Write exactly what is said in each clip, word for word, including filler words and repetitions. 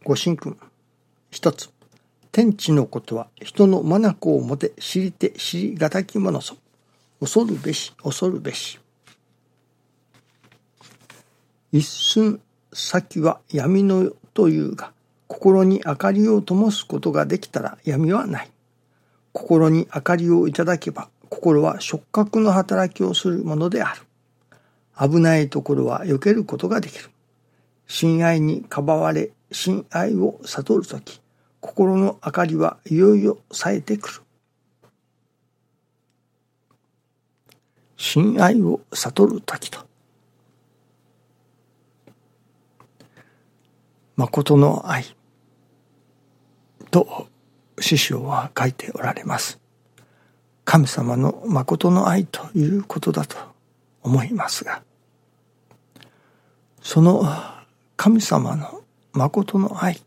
ご神君。一つ。天地のことは人の眼をもて知りて知りがたきものぞ。恐るべし恐るべし。一寸先は闇の世というが、心に明かりを灯すことができたら闇はない。心に明かりをいただけば、心は触覚の働きをするものである。危ないところは避けることができる。親愛にかばわれ、親愛を悟るとき、心の明かりはいよいよ冴えてくる。親愛を悟るときと。誠の愛と師匠は書いておられます。神様の誠の愛ということだと思いますが、その神様の誠の愛、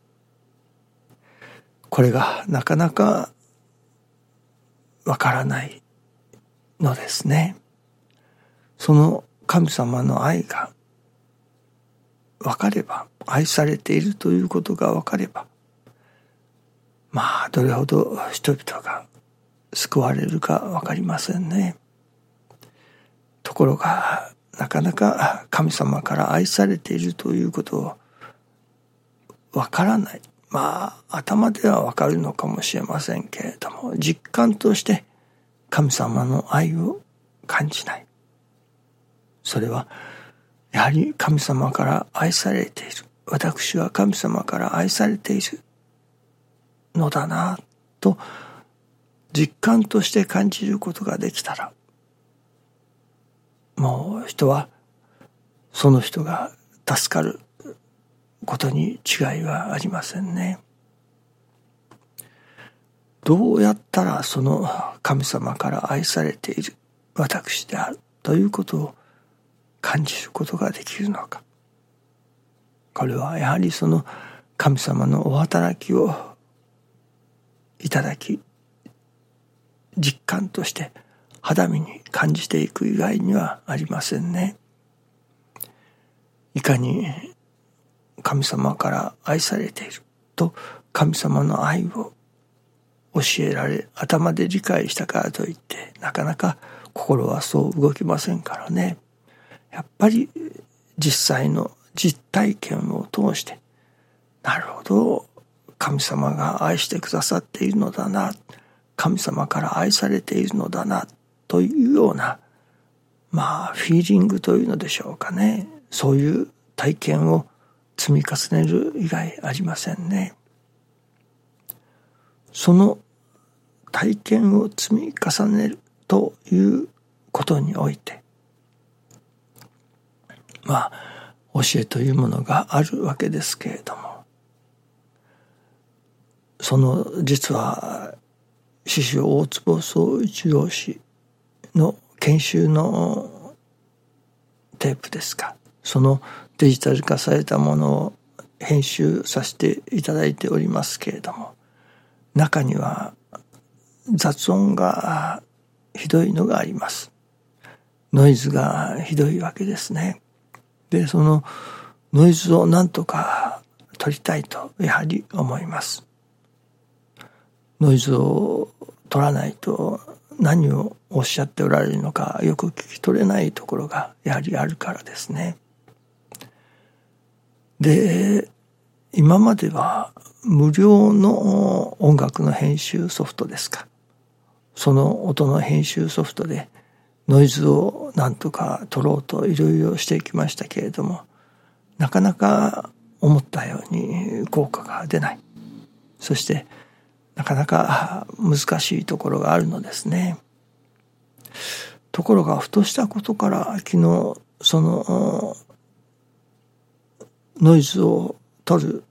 これがなかなかわからないのですね。その神様の愛がわかれば、愛されているということがわかれば、まあどれほど人々が救われるかわかりませんね。ところがなかなか神様から愛されているということをわからない。まあ頭ではわかるのかもしれませんけれども、実感として神様の愛を感じない。それはやはり神様から愛されている。私は神様から愛されているのだなと実感として感じることができたら、もう人はその人が助かることに違いはありませんね。どうやったらその神様から愛されている私であるということを感じることができるのか。これはやはりその神様のお働きをいただき、実感として肌身に感じていく以外にはありませんね。いかに神様から愛されていると神様の愛を教えられ、頭で理解したからといってなかなか心はそう動きませんからね。やっぱり実際の実体験を通して、なるほど、神様が愛してくださっているのだな、神様から愛されているのだなというような、まあフィーリングというのでしょうかね。そういう体験を積み重ねる以外ありませんね。その体験を積み重ねるということにおいて、まあ教えというものがあるわけですけれども、その実は師匠大坪宗一郎氏の研修のテープですか、そのデジタル化されたものを編集させていただいておりますけれども、中には雑音がひどいのがあります。ノイズがひどいわけですね。で、そのノイズをなんとか取りたいとやはり思います。ノイズを取らないと何をおっしゃっておられるのかよく聞き取れないところがやはりあるからですね。で、今までは無料の音楽の編集ソフトですか、その音の編集ソフトでノイズをなんとか取ろうといろいろしてきましたけれども、なかなか思ったように効果が出ない。そしてなかなか難しいところがあるのですね。ところがふとしたことから昨日そのノイズを取る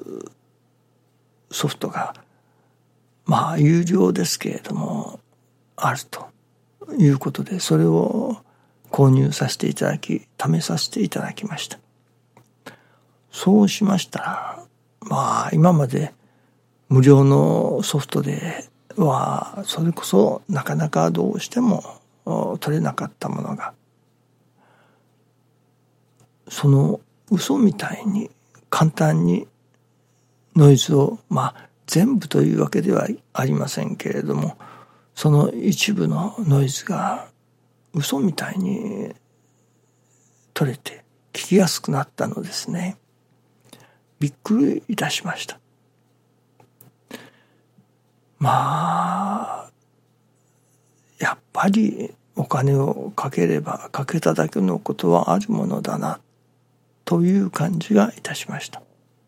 ソフトがまあ有料ですけれどもあるということで、それを購入させていただき、試させていただきました。そうしましたら、まあ今まで無料のソフトではそれこそなかなかどうしても取れなかったものが、その嘘みたいに簡単にノイズをまあ全部というわけではありませんけれども、その一部のノイズが嘘みたいに取れて聞きやすくなったのですね。びっくりいたしました。まあやっぱりお金をかければかけただけのことはあるものだなという感じがいたしました。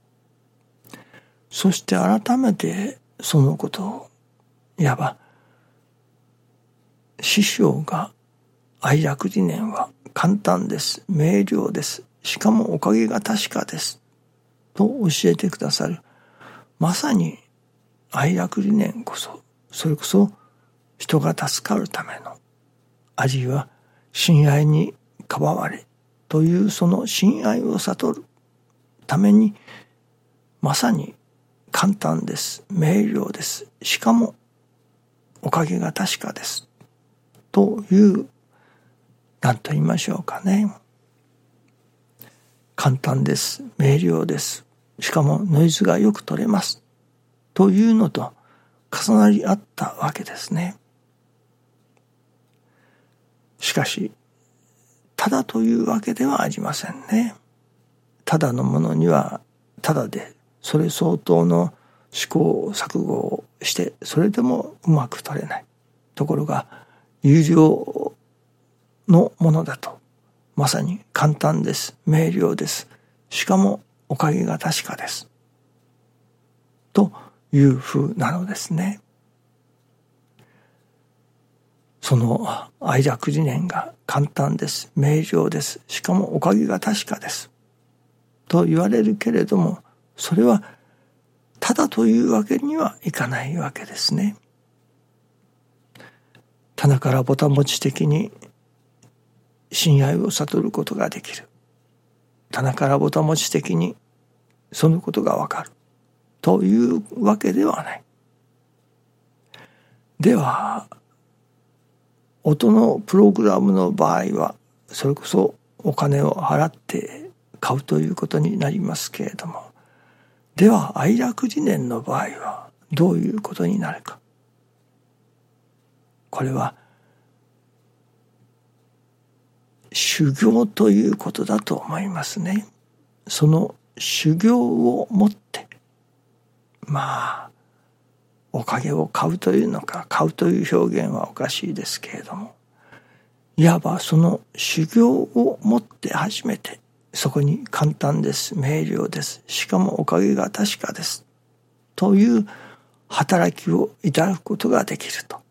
そして改めてそのことをいわば師匠が愛楽理念は簡単です、明瞭です、しかもおかげが確かですと教えてくださる、まさに愛楽理念こそ、それこそ人が助かるための、あるいは親愛にかばわれというその親愛を悟るために、まさに簡単です、明瞭です、しかもおかげが確かですという、何と言いましょうかね。簡単です、明瞭です、しかもノイズがよく取れますというのと重なり合ったわけですね。しかし、ただというわけではありませんね。ただのものにはただで、それ相当の試行錯誤をしてそれでもうまく取れない。ところが有料のものだとまさに簡単です、明瞭です、しかもおかげが確かですというふうなのですね。その愛楽理念が簡単です、明瞭です、しかもおかげが確かですと言われるけれども、それはただというわけにはいかないわけですね。棚からぼたもち的に親愛を悟ることができる。棚からぼたもち的にそのことがわかるというわけではない。では音のプログラムの場合はそれこそお金を払って買うということになりますけれども、では愛楽理念の場合はどういうことになるか。これは修行ということだと思いますね。その修行をもってまあおかげを買うというのか、買うという表現はおかしいですけれども、いわばその修行をもって初めてそこに簡単です、明瞭です、しかもおかげが確かですという働きをいただくことができると。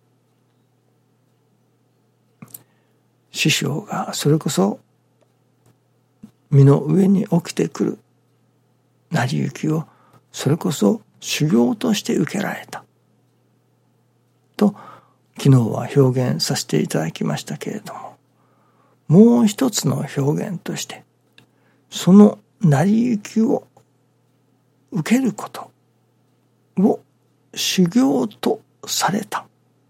師匠がそれこそ身の上に起きてくる成り行きをそれこそ修行として受けられたと昨日は表現させていただきましたけれども、もう一つの表現としてその成り行きを受けることを修行とされた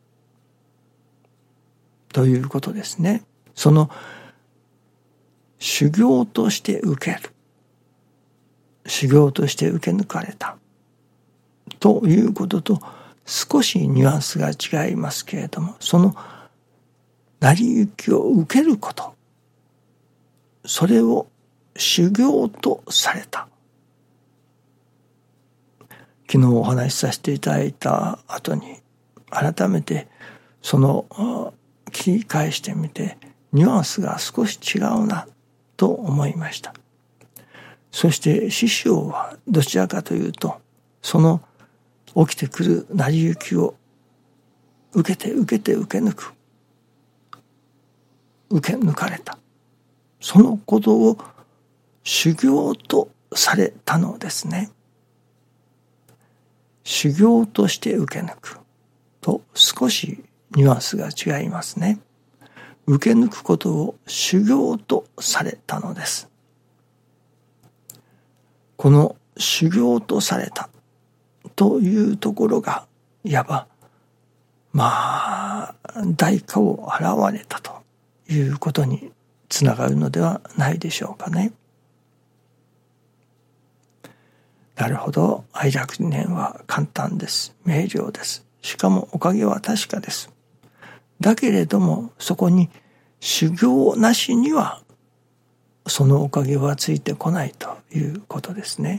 ということですね。その修行として受ける、修行として受け抜かれたということと少しニュアンスが違いますけれども、その成り行きを受けること、それを修行とされた。昨日お話しさせていただいた後に改めてその聞き返してみてニュアンスが少し違うなと思いました。そして師匠はどちらかというとその起きてくる成り行きを受けて受けて受け抜く、受け抜かれた、そのことを修行とされたのですね。修行として受け抜くと少しニュアンスが違いますね。受け抜くことを修行とされたのです。この修行とされたというところがいわばまあ代価を払われたということにつながるのではないでしょうかね。 なるほど、愛楽念は簡単です。明瞭です。しかもおかげは確かです。だけれども、そこに修行なしには、そのおかげはついてこないということですね。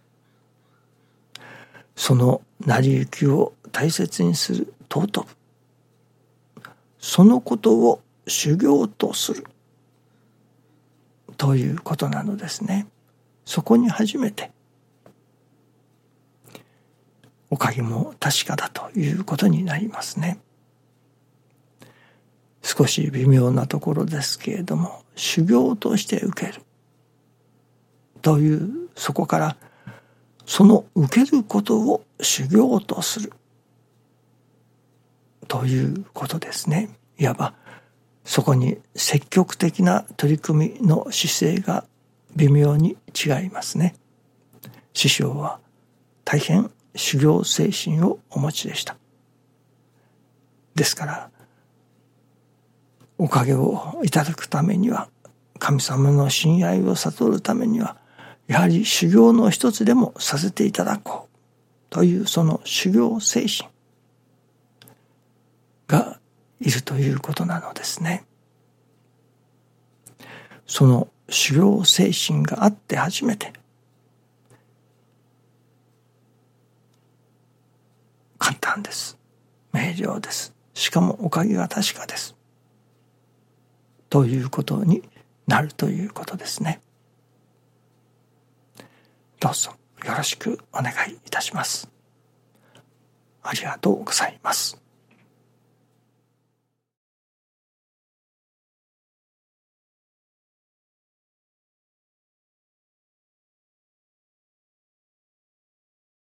その成り行きを大切にする尊ぶ。そのことを修行とする。ということなのですね。そこに初めて、おかげも確かだということになりますね。少し微妙なところですけれども、修行として受けるという、そこからその受けることを修行とするということですね。いわばそこに積極的な取り組みの姿勢が微妙に違いますね。師匠は大変修行精神をお持ちでした。ですからおかげをいただくためには、神様の親愛を悟るためには、やはり修行の一つでもさせていただこうというその修行精神がいるということなのですね。その修行精神があって初めて、簡単です。明瞭です。しかもおかげが確かです。ということになるということですね。どうぞよろしくお願いいたします。ありがとうございます。